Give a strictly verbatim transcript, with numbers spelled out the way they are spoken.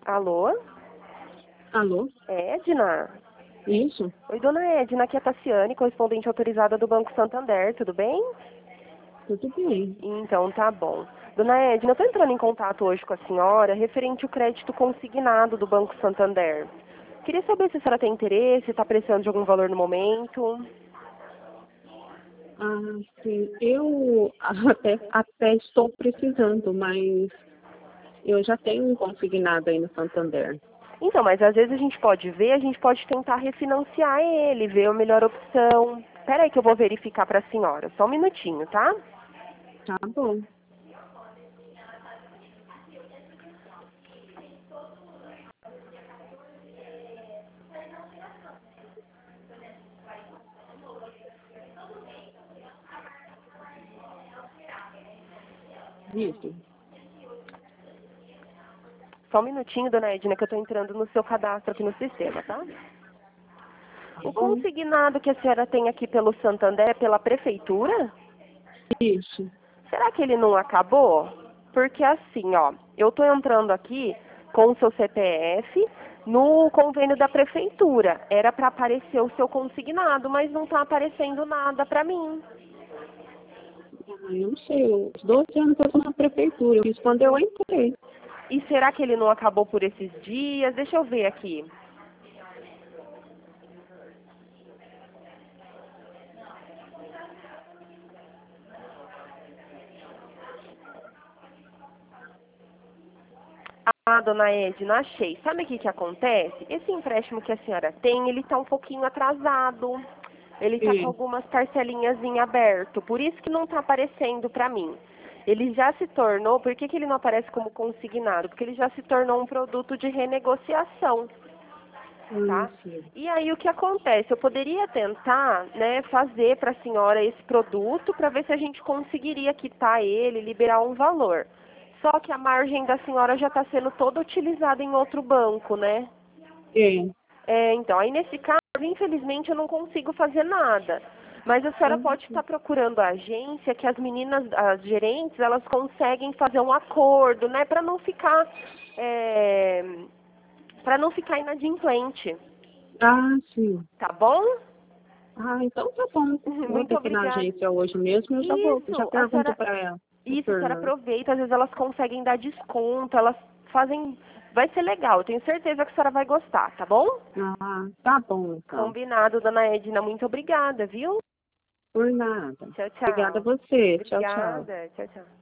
Alô? Alô? É, Edna? Isso? Oi, dona Edna, aqui é a Tassiane, correspondente autorizada do Banco Santander, tudo bem? Tudo bem. Então, tá bom. Dona Edna, eu tô entrando em contato hoje com a senhora referente ao crédito consignado do Banco Santander. Queria saber se a senhora tem interesse, está precisando de algum valor no momento. Ah, sim. Eu até, até estou precisando, mas eu já tenho um consignado aí no Santander. Então, mas às vezes a gente pode ver, a gente pode tentar refinanciar ele, ver a melhor opção. Espera aí que eu vou verificar para a senhora, só um minutinho, tá? Tá bom. Isso. Só um minutinho, dona Edna, que eu estou entrando no seu cadastro aqui no sistema, tá? Tá O bom? consignado que a senhora tem aqui pelo Santander é pela prefeitura? Isso. Será que ele não acabou? Porque assim, ó, eu estou entrando aqui com o seu C P F no convênio da prefeitura. Era para aparecer o seu consignado, mas não está aparecendo nada para mim. Ah, eu não sei. Os doze anos eu estou na prefeitura. Eu fiz quando eu entrei. E será que ele não acabou por esses dias? Deixa eu ver aqui. Ah, dona Edna, achei. Sabe o que que acontece? Esse empréstimo que a senhora tem, ele está um pouquinho atrasado. Ele está com Sim. algumas parcelinhas em aberto. Por isso que não está aparecendo para mim. Ele já se tornou, por que que ele não aparece como consignado? Porque ele já se tornou um produto de renegociação, Ah, tá? sim. E aí o que acontece? Eu poderia tentar, né, fazer para a senhora esse produto para ver se a gente conseguiria quitar ele, liberar um valor. Só que a margem da senhora já está sendo toda utilizada em outro banco, né? É. É, então, aí nesse caso, infelizmente, eu não consigo fazer nada. Mas a senhora Ah, pode sim. estar procurando a agência que as meninas, as gerentes, elas conseguem fazer um acordo, né? Para não ficar, é, para não ficar inadimplente, Ah, sim. tá bom? Ah, então tá bom. Eu vou Muito ter que ir na obrigada. agência hoje mesmo. Eu já vou, já Isso, a pergunto senhora, para ela. O isso, a senhora Fernando. aproveita, às vezes elas conseguem dar desconto, elas fazem, vai ser legal, eu tenho certeza que a senhora vai gostar, tá bom? Ah, tá bom, então. Combinado, dona Edna, muito obrigada, viu? Por nada. Tchau, Obrigada a tchau. você. Tchau, tchau. Obrigada, tchau, tchau.